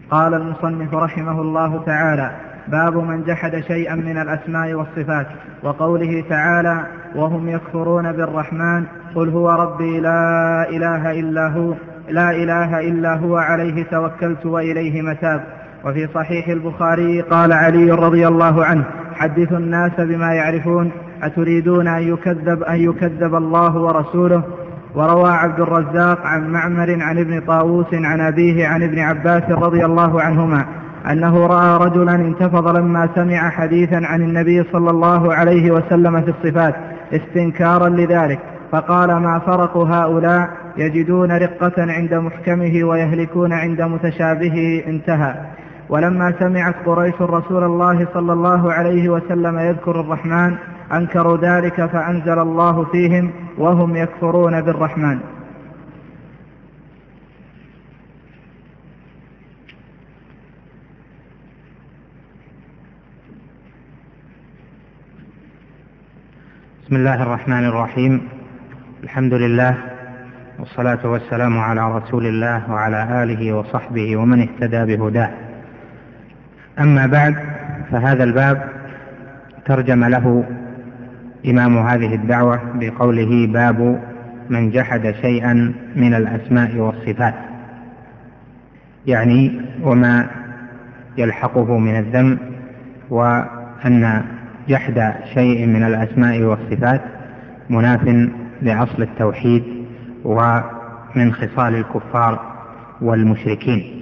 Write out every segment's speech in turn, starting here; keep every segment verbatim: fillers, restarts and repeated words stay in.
قال المصنف رحمه الله تعالى: باب من جحد شيئا من الأسماء والصفات. وقوله تعالى: وهم يكفرون بالرحمن قل هو ربي لا إله إلا هو لا إله إلا هو عليه توكلت وإليه متاب. وفي صحيح البخاري قال علي رضي الله عنه: حدثوا الناس بما يعرفون أتريدون أن يكذب, أن يكذب الله ورسوله. وروى عبد الرزاق عن معمر عن ابن طاووس عن أبيه عن ابن عباس رضي الله عنهما أنه رأى رجلا انتفض لما سمع حديثا عن النبي صلى الله عليه وسلم في الصفات استنكارا لذلك، فقال: ما فرق هؤلاء؟ يجدون رقة عند محكمه ويهلكون عند متشابهه. انتهى. ولما سمعت قريش رسول الله صلى الله عليه وسلم يذكر الرحمن أنكروا ذلك فأنزل الله فيهم: وهم يكفرون بالرحمن. بسم الله الرحمن الرحيم. الحمد لله والصلاة والسلام على رسول الله وعلى آله وصحبه ومن اهتدى بهداه. أما بعد، فهذا الباب ترجم له إمام هذه الدعوة بقوله: باب من جحد شيئا من الأسماء والصفات، يعني وما يلحقه من الذم، وأن جحد شيء من الأسماء والصفات مناف لأصل التوحيد ومن خصال الكفار والمشركين.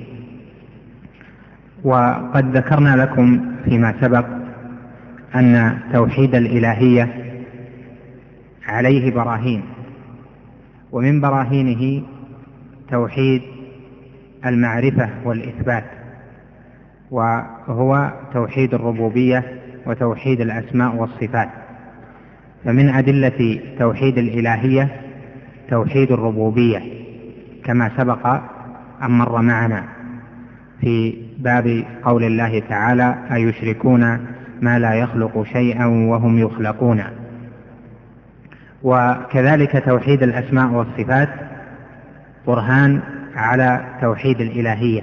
وقد ذكرنا لكم فيما سبق أن توحيد الإلهية عليه براهين، ومن براهينه توحيد المعرفة والإثبات، وهو توحيد الربوبية وتوحيد الأسماء والصفات. فمن أدلة توحيد الإلهية توحيد الربوبية كما سبق أن مر معنا في باب قول الله تعالى: أيشركون ما لا يخلق شيئا وهم يخلقون. وكذلك توحيد الأسماء والصفات برهان على توحيد الإلهية.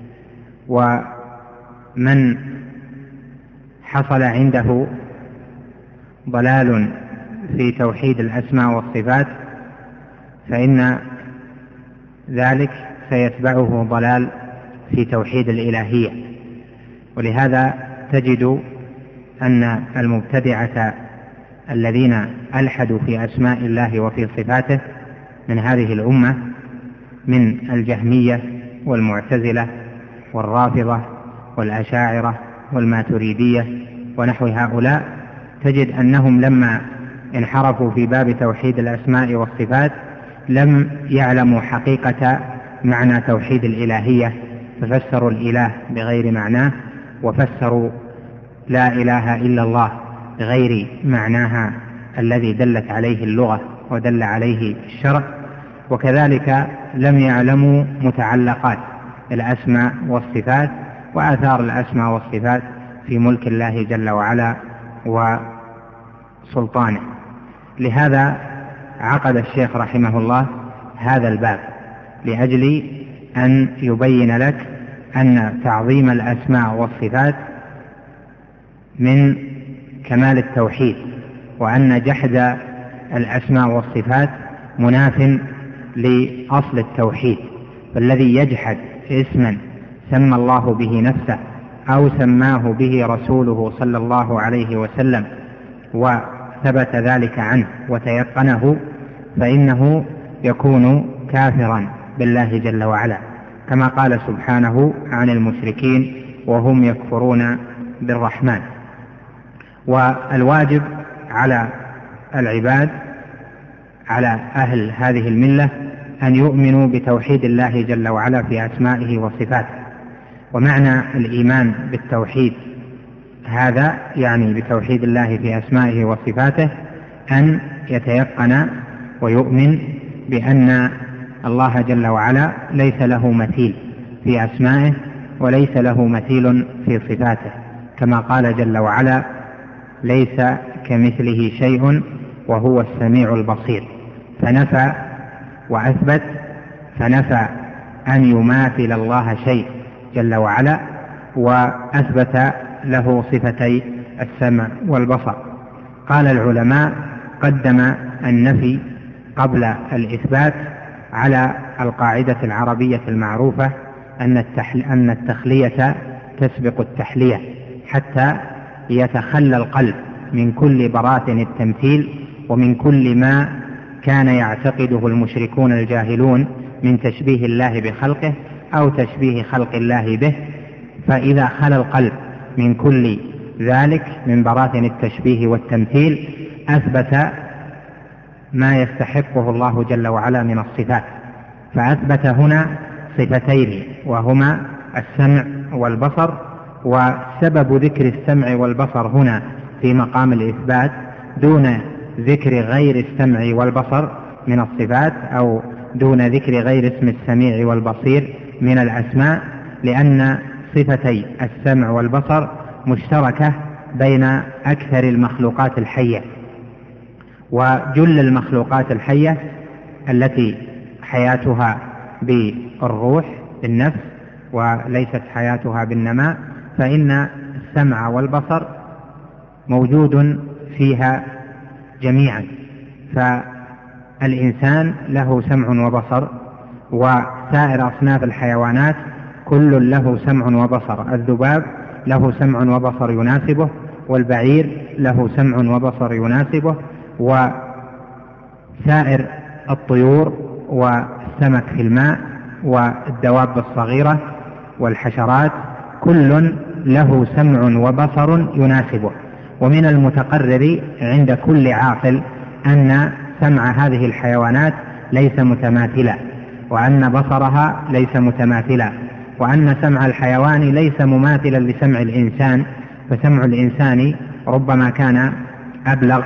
ومن حصل عنده ضلال في توحيد الأسماء والصفات فإن ذلك سيتبعه ضلال في توحيد الإلهية. ولهذا تجد أن المبتدعة الذين ألحدوا في أسماء الله وفي صفاته من هذه الأمة من الجهمية والمعتزلة والرافضة والأشاعرة والماتريدية ونحو هؤلاء، تجد أنهم لما انحرفوا في باب توحيد الأسماء والصفات لم يعلموا حقيقة معنى توحيد الإلهية، ففسروا الإله بغير معناه، وفسروا لا إله إلا الله بغير معناها الذي دلت عليه اللغة ودل عليه الشرع. وكذلك لم يعلموا متعلقات الأسماء والصفات وآثار الأسماء والصفات في ملك الله جل وعلا وسلطانه. لهذا عقد الشيخ رحمه الله هذا الباب لأجل أن يبين لك أن تعظيم الأسماء والصفات من كمال التوحيد، وأن جحد الأسماء والصفات مناف لأصل التوحيد. فالذي يجحد اسما سمى الله به نفسه أو سماه به رسوله صلى الله عليه وسلم وثبت ذلك عنه وتيقنه، فإنه يكون كافرا بالله جل وعلا، كما قال سبحانه عن المشركين: وهم يكفرون بالرحمن. والواجب على العباد، على أهل هذه الملة، أن يؤمنوا بتوحيد الله جل وعلا في أسمائه وصفاته. ومعنى الإيمان بالتوحيد هذا يعني بتوحيد الله في أسمائه وصفاته أن يتيقن ويؤمن بأن الله جل وعلا ليس له مثيل في أسمائه وليس له مثيل في صفاته، كما قال جل وعلا: ليس كمثله شيء وهو السميع البصير. فنفى وأثبت، فنفى أن يماثل الله شيء جل وعلا، وأثبت له صفتي السمع والبصر. قال العلماء: قدم النفي قبل الإثبات على القاعدة العربية المعروفة أن التخلية تسبق التحلية، حتى يتخلى القلب من كل براثن التمثيل ومن كل ما كان يعتقده المشركون الجاهلون من تشبيه الله بخلقه أو تشبيه خلق الله به. فإذا خلى القلب من كل ذلك من براثن التشبيه والتمثيل أثبت ما يستحقه الله جل وعلا من الصفات، فأثبت هنا صفتين وهما السمع والبصر. وسبب ذكر السمع والبصر هنا في مقام الإثبات دون ذكر غير السمع والبصر من الصفات، أو دون ذكر غير اسم السميع والبصير من الأسماء، لأن صفتي السمع والبصر مشتركة بين أكثر المخلوقات الحية. وجل المخلوقات الحية التي حياتها بالروح بالنفس وليست حياتها بالنماء، فإن السمع والبصر موجود فيها جميعا. فالإنسان له سمع وبصر، وسائر أصناف الحيوانات كل له سمع وبصر. الذباب له سمع وبصر يناسبه، والبعير له سمع وبصر يناسبه، وسائر الطيور والسمك في الماء والدواب الصغيرة والحشرات كل له سمع وبصر يناسبه. ومن المتقرر عند كل عاقل أن سمع هذه الحيوانات ليس متماثلا، وأن بصرها ليس متماثلا، وأن سمع الحيوان ليس مماثلا لسمع الإنسان، فسمع الإنسان ربما كان أبلغ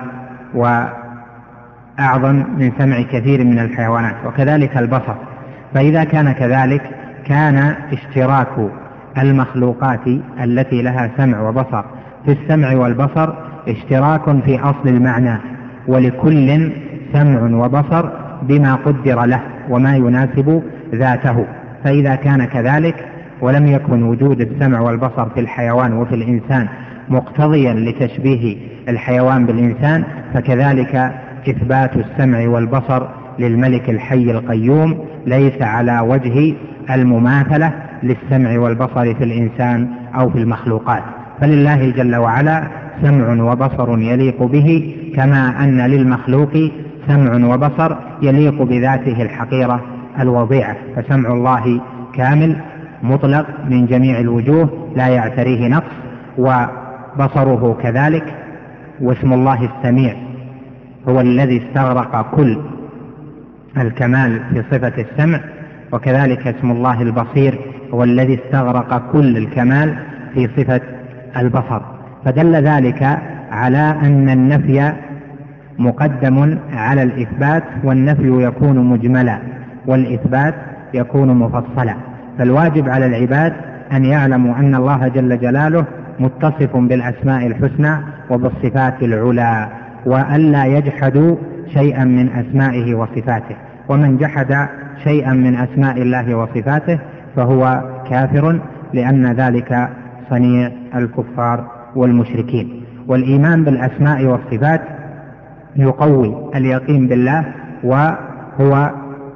وأعظم من سمع كثير من الحيوانات، وكذلك البصر. فإذا كان كذلك كان اشتراك المخلوقات التي لها سمع وبصر في السمع والبصر اشتراك في أصل المعنى، ولكل سمع وبصر بما قدر له وما يناسب ذاته. فإذا كان كذلك ولم يكن وجود السمع والبصر في الحيوان وفي الإنسان مقتضيا لتشبيه الحيوان بالإنسان، فكذلك إثبات السمع والبصر للملك الحي القيوم ليس على وجه المماثلة للسمع والبصر في الإنسان أو في المخلوقات. فلله جل وعلا سمع وبصر يليق به، كما أن للمخلوق سمع وبصر يليق بذاته الحقيرة الوضيعة. فسمع الله كامل مطلق من جميع الوجوه لا يعتريه نقص، وبصره كذلك. واسم الله السميع هو الذي استغرق كل الكمال في صفة السمع، وكذلك اسم الله البصير هو الذي استغرق كل الكمال في صفة البصر. فدل ذلك على أن النفي مقدم على الإثبات، والنفي يكون مجملا والإثبات يكون مفصلا. فالواجب على العباد أن يعلموا أن الله جل جلاله متصف بالأسماء الحسنى وبالصفات العلى، وألا يجحدوا شيئا من أسمائه وصفاته. ومن جحد شيئا من أسماء الله وصفاته فهو كافر، لأن ذلك صنيع الكفار والمشركين. والإيمان بالأسماء والصفات يقوي اليقين بالله، وهو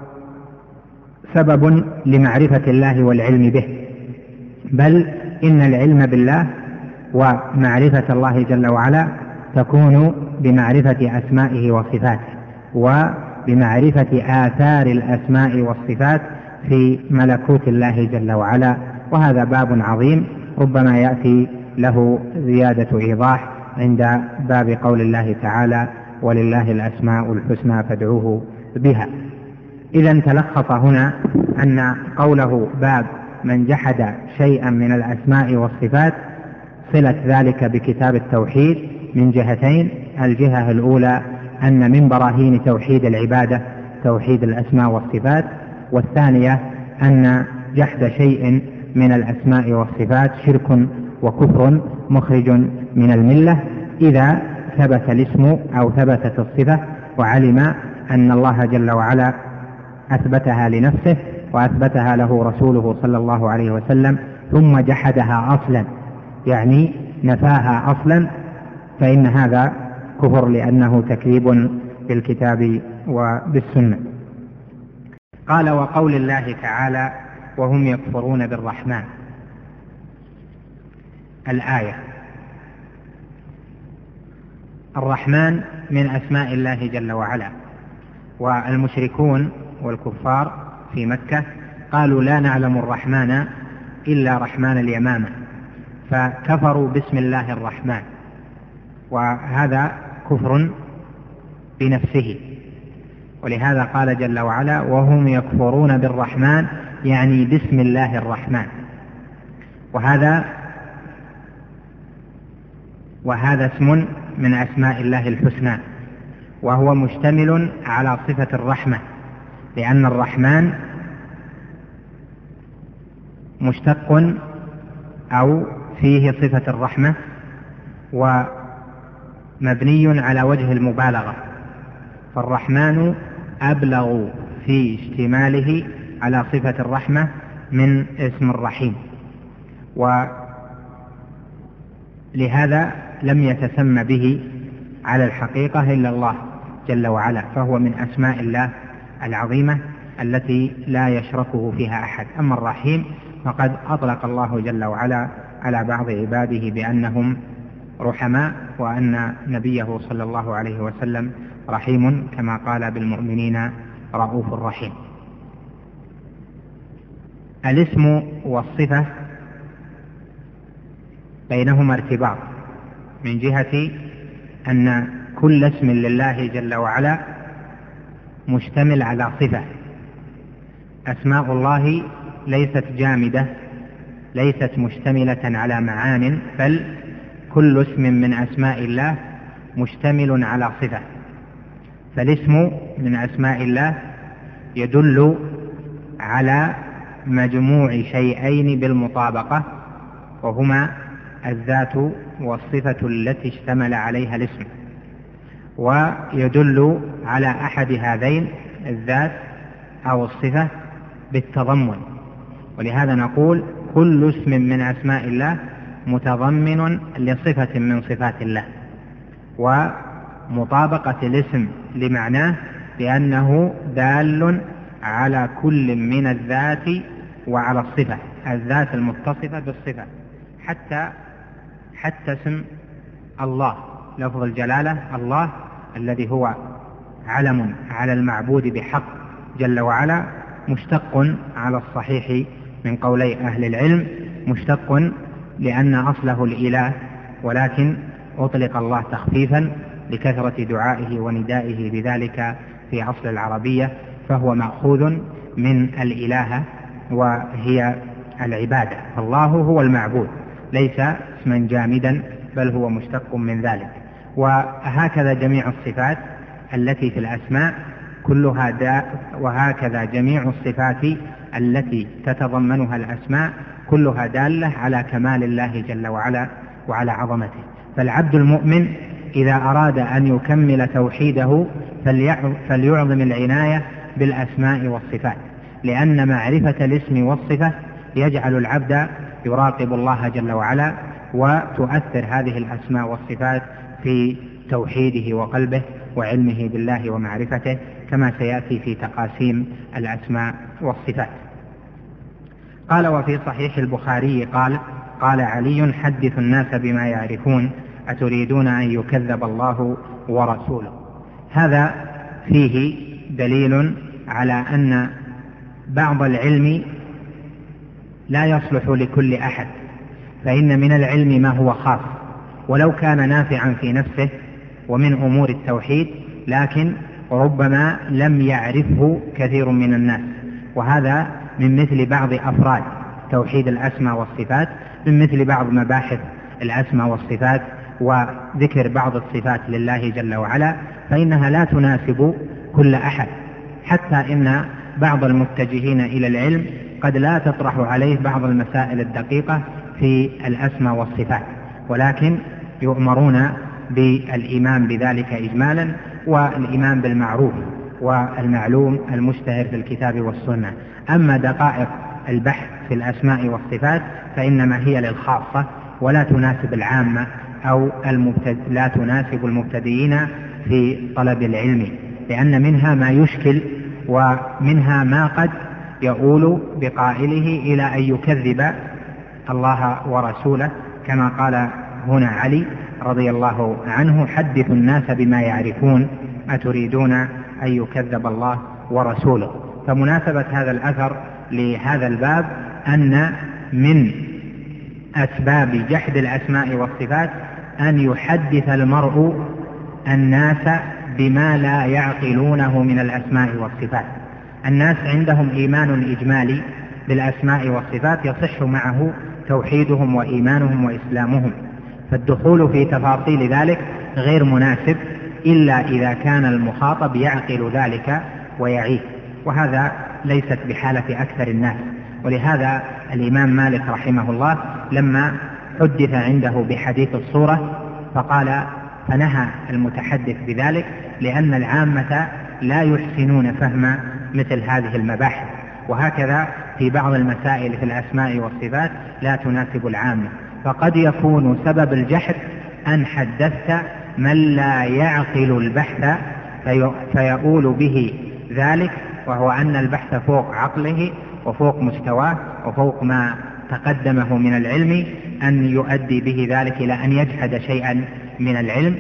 سبب لمعرفة الله والعلم به. بل إن العلم بالله ومعرفة الله جل وعلا تكون بمعرفة أسمائه وصفاته، وبمعرفة آثار الأسماء والصفات في ملكوت الله جل وعلا. وهذا باب عظيم ربما يأتي له زيادة إيضاح عند باب قول الله تعالى: ولله الأسماء الحسنى فادعوه بها. إذن تلخص هنا أن قوله باب من جحد شيئا من الأسماء والصفات صلة ذلك بكتاب التوحيد من جهتين: الجهة الأولى أن من براهين توحيد العبادة توحيد الأسماء والصفات، والثانية أن جحد شيء من الأسماء والصفات شرك وكفر مخرج من الملة إذا ثبت الاسم أو ثبتت الصفة وعلم أن الله جل وعلا أثبتها لنفسه وأثبتها له رسوله صلى الله عليه وسلم ثم جحدها أصلا، يعني نفاها أصلا، فإن هذا كفر لأنه تكذيب بالكتاب وبالسنة. قال: وقول الله تعالى: وهم يكفرون بالرحمن. الآية: الرحمن من أسماء الله جل وعلا، والمشركون والكفار في مكة قالوا: لا نعلم الرحمن إلا رحمن اليمامة، فكفروا باسم الله الرحمن، وهذا كفر بنفسه. ولهذا قال جل وعلا: وهم يكفرون بالرحمن، يعني باسم الله الرحمن. وهذا وهذا اسم من أسماء الله الحسنى، وهو مشتمل على صفة الرحمة، لأن الرحمن مشتق أو فيه صفة الرحمة، ومبني على وجه المبالغة، فالرحمن أبلغ في اشتماله على صفة الرحمة من اسم الرحيم، ولهذا لم يتسمى به على الحقيقة إلا الله جل وعلا، فهو من أسماء الله العظيمة التي لا يشركه فيها أحد. أما الرحيم فقد أطلق الله جل وعلا على بعض عباده بأنهم رحماء، وأن نبيه صلى الله عليه وسلم رحيم، كما قال: بالمؤمنين رؤوف رحيم. الاسم والصفة بينهما ارتباط، من جهة أن كل اسم لله جل وعلا مشتمل على صفة. أسماء الله ليست جامدة، ليست مشتملة على معان، بل كل اسم من أسماء الله مشتمل على صفة. فالاسم من أسماء الله يدل على مجموع شيئين بالمطابقة، وهما الذات والصفة التي اشتمل عليها الاسم، ويدل على أحد هذين الذات أو الصفة بالتضمن. ولهذا نقول: كل اسم من أسماء الله متضمن لصفة من صفات الله، ومطابقة الاسم لمعناه بأنه دال على كل من الذات وعلى الصفة، الذات المتصفة بالصفة. حتى حتى اسم الله، لفظ الجلالة الله، الذي هو علم على المعبود بحق جل وعلا، مشتق على الصحيح من قولي أهل العلم، مشتق لأن أصله الإله، ولكن أطلق الله تخفيفا لكثرة دعائه وندائه بذلك في أصل العربية، فهو مأخوذ من الإله وهي العبادة. الله هو المعبود، ليس اسما جامدا، بل هو مشتق من ذلك. وهكذا جميع الصفات التي في الأسماء كلها داء، وهكذا جميع الصفات التي تتضمنها الأسماء كلها دالة على كمال الله جل وعلا وعلى عظمته. فالعبد المؤمن إذا أراد أن يكمل توحيده فليعظم العناية بالأسماء والصفات، لأن معرفة الاسم والصفة يجعل العبد يراقب الله جل وعلا، وتؤثر هذه الأسماء والصفات في توحيده وقلبه وعلمه بالله ومعرفته، كما سيأتي في تقاسيم الأسماء والصفات. قال: وفي صحيح البخاري قال: قال علي: حدث الناس بما يعرفون، أتريدون أن يكذب الله ورسوله. هذا فيه دليل على أن بعض العلم لا يصلح لكل أحد، فإن من العلم ما هو خاص ولو كان نافعا في نفسه ومن أمور التوحيد، لكن ربما لم يعرفه كثير من الناس، وهذا من مثل بعض أفراد توحيد الأسماء والصفات، من مثل بعض مباحث الأسماء والصفات وذكر بعض الصفات لله جل وعلا، فإنها لا تناسب كل أحد، حتى إن بعض المتجهين إلى العلم قد لا تطرح عليه بعض المسائل الدقيقة في الأسماء والصفات، ولكن يؤمرون بالإيمان بذلك إجمالا، والإيمان بالمعروف والمعلوم المشتهر في الكتاب والسنة. أما دقائق والبحث في الأسماء والصفات فإنما هي للخاصة ولا تناسب العامة أو المبتد... لا تناسب المبتدئين في طلب العلم، لأن منها ما يشكل ومنها ما قد يؤول بقائله إلى أن يكذب الله ورسوله، كما قال هنا علي رضي الله عنه: حدثوا الناس بما يعرفون أتريدون أن يكذب الله ورسوله. فمناسبة هذا الأثر لهذا الباب أن من أسباب جحد الأسماء والصفات أن يحدث المرء الناس بما لا يعقلونه من الأسماء والصفات. الناس عندهم إيمان إجمالي بالأسماء والصفات يصح معه توحيدهم وإيمانهم وإسلامهم، فالدخول في تفاصيل ذلك غير مناسب إلا إذا كان المخاطب يعقل ذلك ويعيه، وهذا ليست بحالة أكثر الناس. ولهذا الإمام مالك رحمه الله لما حدث عنده بحديث الصورة فقال فنهى المتحدث بذلك، لأن العامة لا يحسنون فهم مثل هذه المباحث. وهكذا في بعض المسائل في الأسماء والصفات لا تناسب العامة، فقد يكون سبب الجحد أن حدثت من لا يعقل البحث فيؤول به ذلك، وهو أن البحث فوق عقله وفوق مستواه وفوق ما تقدمه من العلم، أن يؤدي به ذلك إلى أن يجحد شيئا من العلم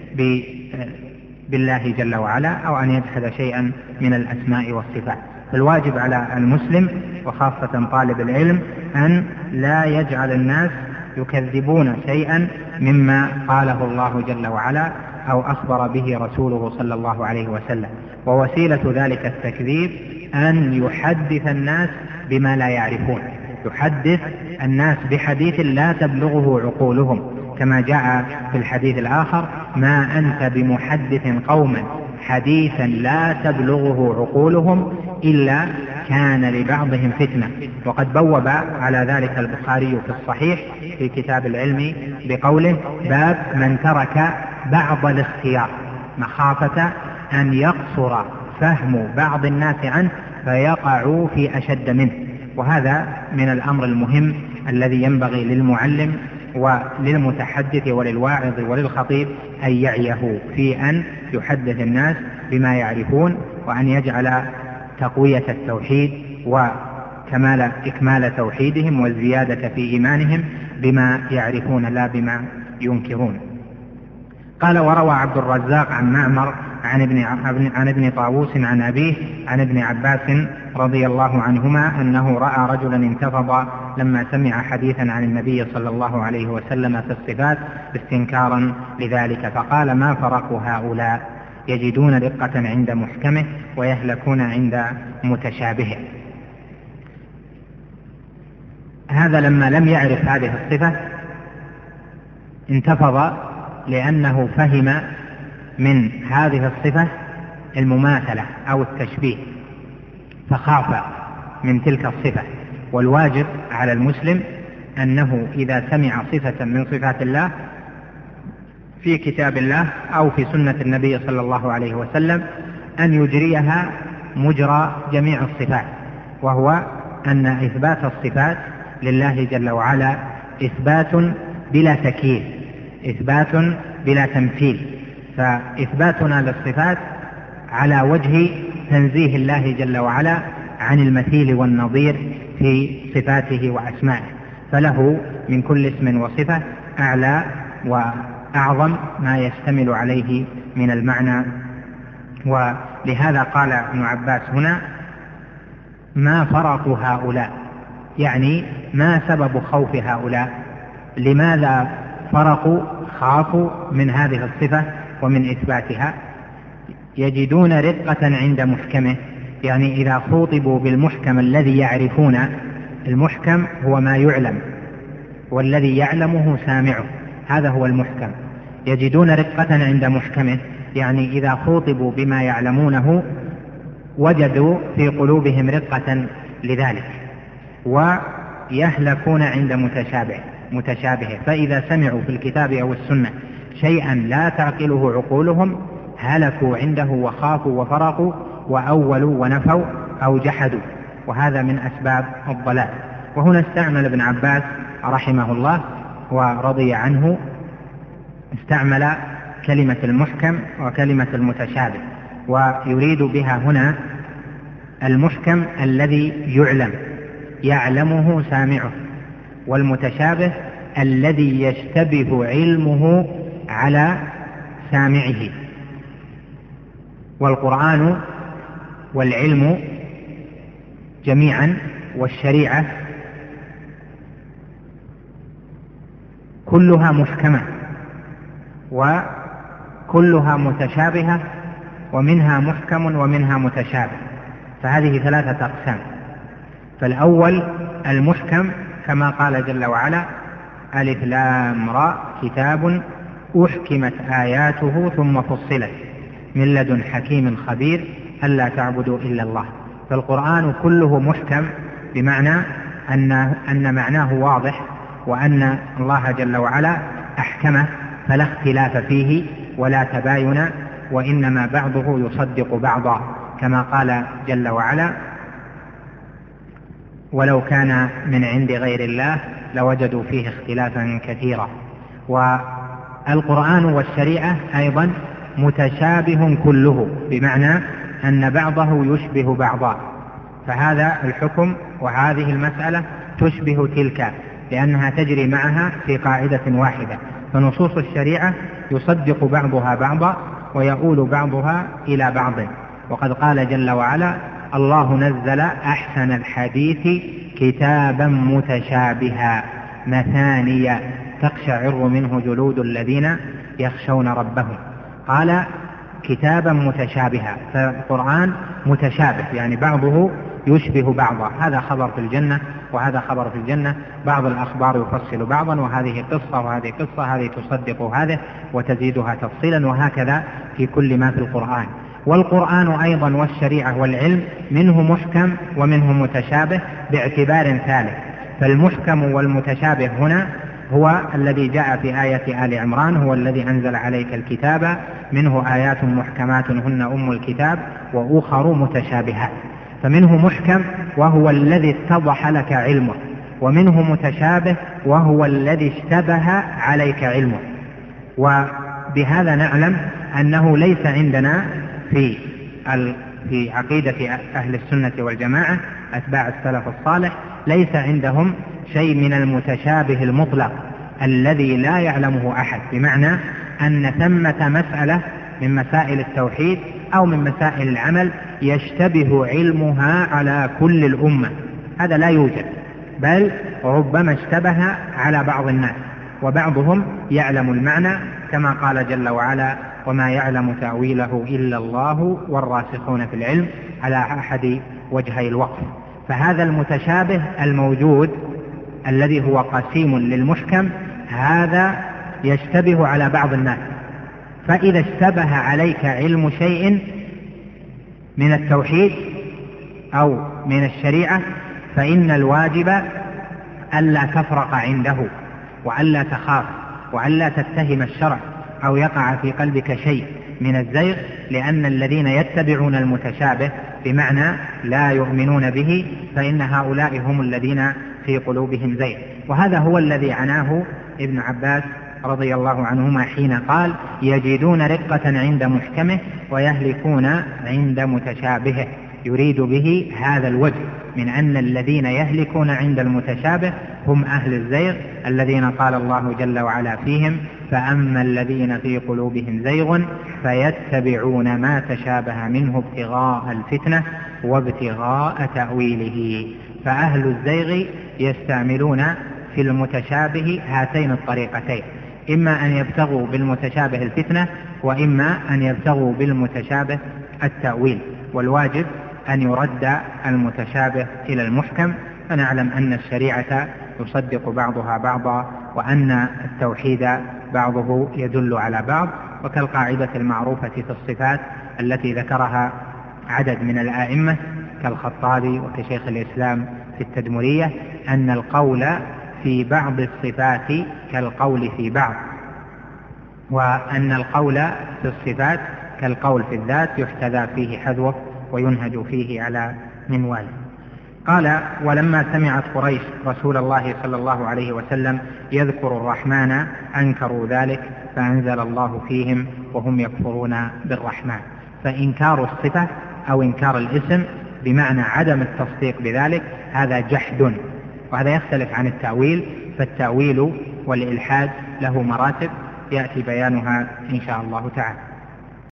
بالله جل وعلا، أو أن يجحد شيئا من الأسماء والصفات. فالواجب على المسلم وخاصة طالب العلم أن لا يجعل الناس يكذبون شيئا مما قاله الله جل وعلا أو أخبر به رسوله صلى الله عليه وسلم. ووسيلة ذلك التكذيب أن يحدث الناس بما لا يعرفون، يحدث الناس بحديث لا تبلغه عقولهم، كما جاء في الحديث الآخر: ما أنت بمحدث قوما حديثا لا تبلغه عقولهم إلا كان لبعضهم فتنة. وقد بوب على ذلك البخاري في الصحيح في كتاب العلم بقوله: باب من ترك بعض الاختيار مخافة أن يقصر فهم بعض الناس عنه فيقعوا في أشد منه. وهذا من الأمر المهم الذي ينبغي للمعلم وللمتحدث وللواعظ وللخطيب أن يعيه في أن يحدث الناس بما يعرفون، وأن يجعل تقوية التوحيد وكمال إكمال توحيدهم والزيادة في إيمانهم بما يعرفون لا بما ينكرون. قال: وروى عبد الرزاق عن معمر عن ابن, عن ابن طاووس عن أبيه عن ابن عباس رضي الله عنهما أنه رأى رجلا انتفض لما سمع حديثا عن النبي صلى الله عليه وسلم في الصفات استنكارا لذلك، فقال: ما فرق هؤلاء؟ يجدون دقة عند محكمه ويهلكون عند متشابهه. هذا لما لم يعرف هذه الصفة انتفض، لأنه فهم من هذه الصفة المماثلة أو التشبيه فخاف من تلك الصفة. والواجب على المسلم أنه إذا سمع صفة من صفات الله في كتاب الله أو في سنة النبي صلى الله عليه وسلم أن يجريها مجرى جميع الصفات، وهو أن إثبات الصفات لله جل وعلا إثبات بلا تكييف، إثبات بلا تمثيل. فإثباتنا للصفات على وجه تنزيه الله جل وعلا عن المثيل والنظير في صفاته وأسمائه، فله من كل اسم وصفة أعلى وأعظم ما يشتمل عليه من المعنى. ولهذا قال ابن عباس هنا: ما فرط هؤلاء، يعني ما سبب خوف هؤلاء؟ لماذا فرقوا خافوا من هذه الصفة ومن إثباتها؟ يجدون رقة عند محكمه، يعني إذا خوطبوا بالمحكم الذي يعرفون، المحكم هو ما يعلم والذي يعلمه سامعه، هذا هو المحكم. يجدون رقة عند محكمه، يعني إذا خوطبوا بما يعلمونه وجدوا في قلوبهم رقة لذلك، ويهلكون عند متشابه متشابهه. فإذا سمعوا في الكتاب أو السنة شيئا لا تعقله عقولهم هلكوا عنده وخافوا وفرقوا وأولوا ونفوا أو جحدوا. وهذا من أسباب الضلال. وهنا استعمل ابن عباس رحمه الله ورضي عنه، استعمل كلمة المحكم وكلمة المتشابه، ويريد بها هنا المحكم الذي يعلم يعلمه سامعه، والمتشابه الذي يشتبه علمه على سامعه. والقرآن والعلم جميعا والشريعة كلها محكمة وكلها متشابهة، ومنها محكم ومنها متشابه، فهذه ثلاثة أقسام. فالأول المحكم كما قال جل وعلا: ألف لام را كتاب أحكمت آياته ثم فصلت من لدن حكيم خبير ألا تعبدوا إلا الله. فالقرآن كله محكم، بمعنى أن, أن معناه واضح، وأن الله جل وعلا أحكمه فلا اختلاف فيه ولا تباين، وإنما بعضه يصدق بعضا، كما قال جل وعلا: ولو كان من عند غير الله لوجدوا فيه اختلافا كثيرا. والقرآن والشريعة أيضا متشابه كله، بمعنى أن بعضه يشبه بعضا، فهذا الحكم وهذه المسألة تشبه تلك، لأنها تجري معها في قاعدة واحدة. فنصوص الشريعة يصدق بعضها بعضا ويؤول بعضها إلى بعض. وقد قال جل وعلا: الله نزل أحسن الحديث كتابا متشابها مثانية تقشعر منه جلود الذين يخشون ربهم. قال كتابا متشابها، فالقرآن متشابه، يعني بعضه يشبه بعضا، هذا خبر في الجنة وهذا خبر في الجنة، بعض الأخبار يفصل بعضا، وهذه قصة وهذه قصة، هذه تصدق هذه وتزيدها تفصيلا، وهكذا في كل ما في القرآن. والقرآن أيضا والشريعة والعلم منه محكم ومنه متشابه باعتبار ثالث. فالمحكم والمتشابه هنا هو الذي جاء في آية آل عمران: هو الذي أنزل عليك الكتاب منه آيات محكمات هن أم الكتاب وأخر متشابهات. فمنه محكم وهو الذي اتضح لك علمه، ومنه متشابه وهو الذي اشتبه عليك علمه. وبهذا نعلم أنه ليس عندنا في في عقيدة أهل السنة والجماعة أتباع السلف الصالح ليس عندهم شيء من المتشابه المطلق الذي لا يعلمه أحد، بمعنى أن ثمة مسألة من مسائل التوحيد أو من مسائل العمل يشتبه علمها على كل الأمة، هذا لا يوجد، بل ربما اشتبه على بعض الناس، وبعضهم يعلم المعنى كما قال جل وعلا: وما يعلم تأويله إلا الله والراسخون في العلم، على أحد وجهي الوقف. فهذا المتشابه الموجود الذي هو قسيم للمحكم هذا يشتبه على بعض الناس، فإذا اشتبه عليك علم شيء من التوحيد أو من الشريعة فإن الواجب ألا تفرق عنده، وألا تخاف، وألا تتهم الشرع أو يقع في قلبك شيء من الزيغ، لأن الذين يتبعون المتشابه بمعنى لا يؤمنون به فإن هؤلاء هم الذين في قلوبهم زيغ. وهذا هو الذي عناه ابن عباس رضي الله عنهما حين قال: يجدون رقة عند محكمه ويهلكون عند متشابهه. يريد به هذا الوجه من أن الذين يهلكون عند المتشابه هم أهل الزيغ الذين قال الله جل وعلا فيهم: فأما الذين في قلوبهم زيغ فيتبعون ما تشابه منه ابتغاء الفتنة وابتغاء تأويله. فأهل الزيغ يستعملون في المتشابه هاتين الطريقتين، إما أن يبتغوا بالمتشابه الفتنة، وإما أن يبتغوا بالمتشابه التأويل. والواجب أن يرد المتشابه إلى المحكم، فنعلم أن الشريعة يصدق بعضها بعضا، وأن التوحيد بعضه يدل على بعض. وكالقاعدة المعروفة في الصفات التي ذكرها عدد من الآئمة كالخطابي وكشيخ الإسلام في التدمرية: أن القول في بعض الصفات كالقول في بعض، وأن القول في الصفات كالقول في الذات، يحتذى فيه حذوه وينهج فيه على منواله. قال: ولما سمعت قريش رسول الله صلى الله عليه وسلم يذكر الرحمن أنكروا ذلك فأنزل الله فيهم وهم يكفرون بالرحمن. فإنكار الصفة أو إنكار الاسم بمعنى عدم التصديق بذلك هذا جحد، وهذا يختلف عن التأويل، فالتأويل والإلحاد له مراتب يأتي بيانها إن شاء الله تعالى.